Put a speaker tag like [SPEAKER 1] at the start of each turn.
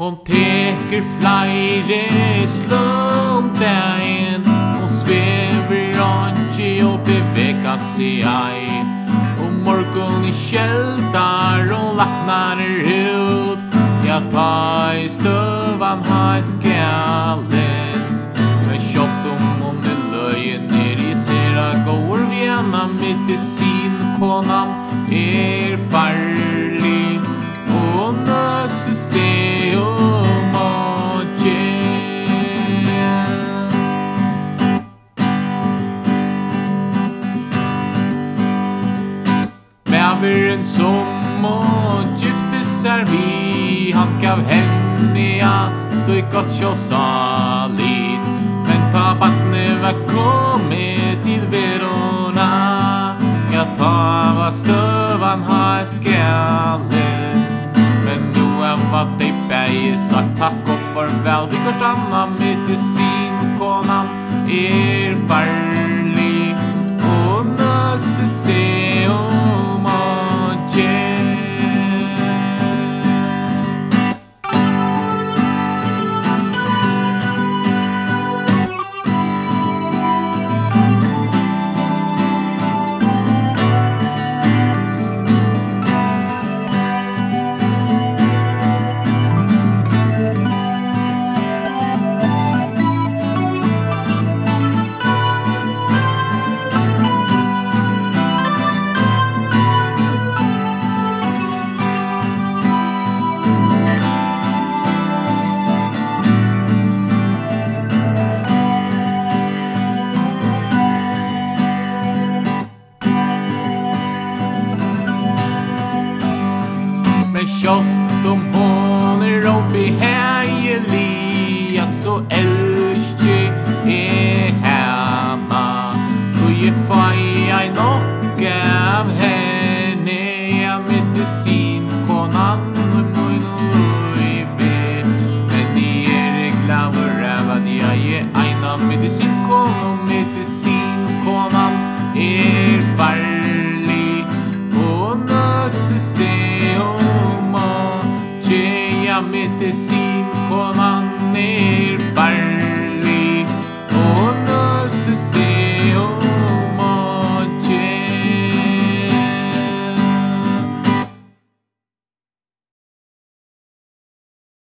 [SPEAKER 1] Hon teker flere slum dagen. Hon svever ikke og beveka seg ei. Og morgon I kjeldar og laknar ut. Ja, ta I støvan heilt galen. Men kjøpt om løyen I ser a går vi anna medisinkonan farlig. Og nøse se og gjen. Mæveren som og gifte seg vi, han gav henne alt og godt så salit. Men ta barnet var kommet til verona, ja ta var støvan helt galen. Men nu var de bæge sagt takk og farvel. Vi går stanna medisinkonan farlig. Og nøse se om og gjen. Men kjøtt om hon oppi heilig, ja så elsker henne. Og jeg får nok av henne, ja medisinkonan må jeg ved. Men jeg glad over at jeg en av medisin